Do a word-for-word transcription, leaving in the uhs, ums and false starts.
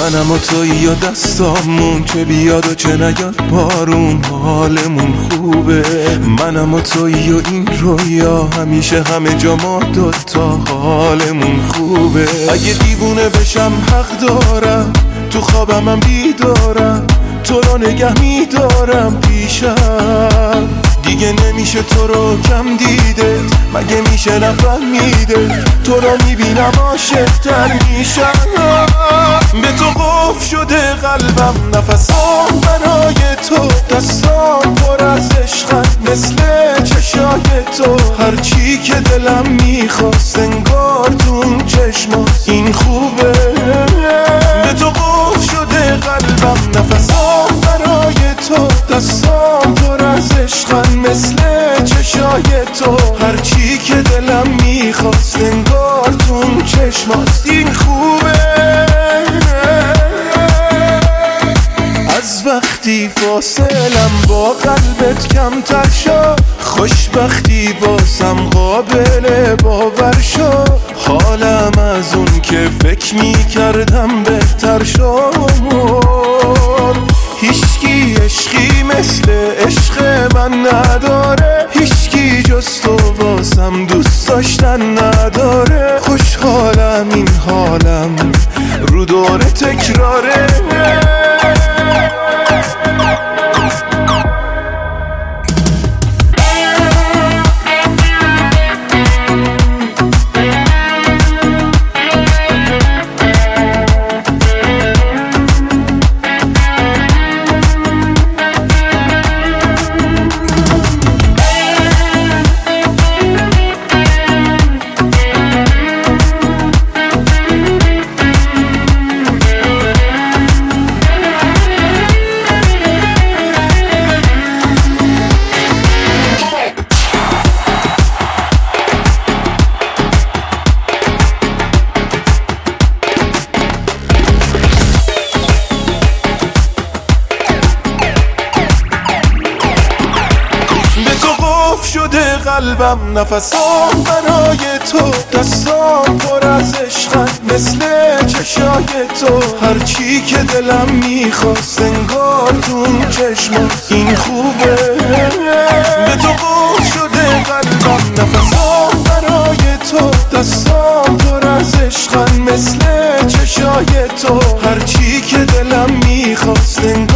منم و تویی یا دستامون که بیاد و چه نیاد بارون حالمون خوبه. منم و تویی و این رویا همیشه همه جا ما دوتا حالمون خوبه. اگه دیوونه بشم حق دارم تو خوابم هم بیدارم تو رو نگه میدارم پیشم. دیگه نمیشه تو رو کم دیده مگه میشه نفهمیده تو رو میبینم عاشق‌تر میشم. به تو قفل شده قلبم نفسام برای تو دستام پر از عشقن مثل چشای تو. هرچی که دلم میخواست انگار تو اون چشمات این خوبه. به تو قفل شده قلبم نفسام برای تو دستام پر از عشقن مثل چشای تو. هرچی که دلم میخواست انگار تو اون چشمات این خوبه. از وقتی فاصلم با قلبت کمتر شد خوشبختی واسم قابل باور شد. حالم از اون که فکر میکردم بهتر شد. هیچکی عشقی مثل عشق من نداره هیچکی جز تو واسم دوست داشتن نداره. خوشحالم این حالم رو دور تکراره. شده قلبم نفسام برای تو دستام پر از عشقن مثل چشای تو. هرچی که دلم میخواست انگار تو اون چشمات این خوبه. به تو قفل شده قلبم نفسام برای تو دستام پر از عشقن مثل چشای تو. هرچی که دلم میخواست